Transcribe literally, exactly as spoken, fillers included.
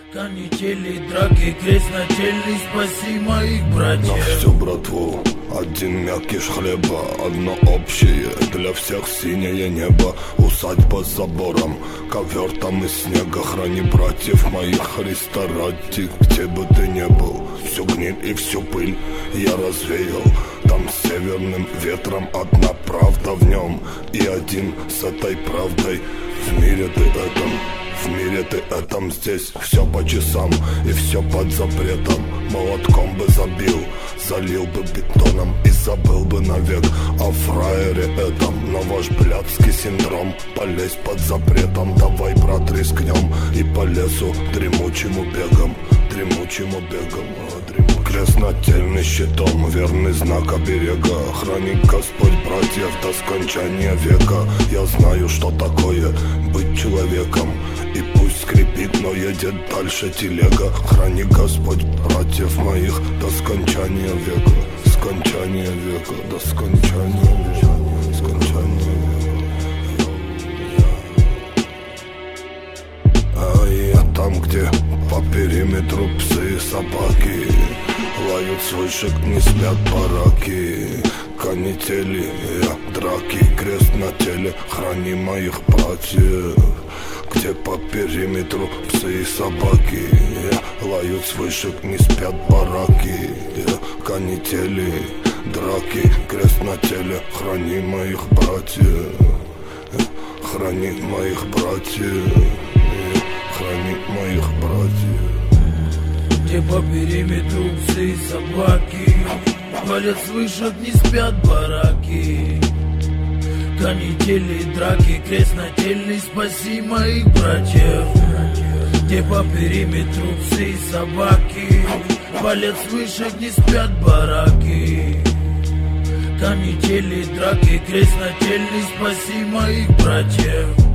Канители, драки, крестнотели, спаси моих братьев. На всю братву один мякиш хлеба, одно общее, для всех синее небо. Усадьба с забором, ковер там из снега. Храни братьев моих, Христа ради, где бы ты не был. Всю гниль и всю пыль я развеял. Там с северным ветром одна правда в нем, и один с этой правдой. В мире ты этом, в мире ты этом, здесь все по часам и все под запретом. Молотком бы забил, залил бы бетоном и забыл бы навек о фраере этом. Но ваш блядский синдром, полезь под запретом. Давай, брат, рискнем и по лесу дремучему бегом, дремучему бегом, дремучему. Крестнотельный щитом, верный знак оберега. Хранит Господь братьев до скончания века. Я знаю, что такое быть человеком, и пусть скрипит, но едет дальше телега. Храни Господь братьев моих до скончания века, скончания века, до скончания века, скончания века. А я там, где по периметру псы и собаки лают свыше, не спят бараки. Канители, я, драки, крест на теле. Храни моих братьев, где по периметру псы и собаки лают свыше, не спят бараки. Канители, драки, крест на теле. Храни моих братьев, храни моих братьев, храни моих братьев. Где по периметру псы и собаки валят с вышек, не спят бараки. Канители, драки, крестнотельный, спаси моих братьев. Где по периметру псы и собаки валят с вышек, не спят бараки. Канители, драки, крестнотельный, спаси моих братьев.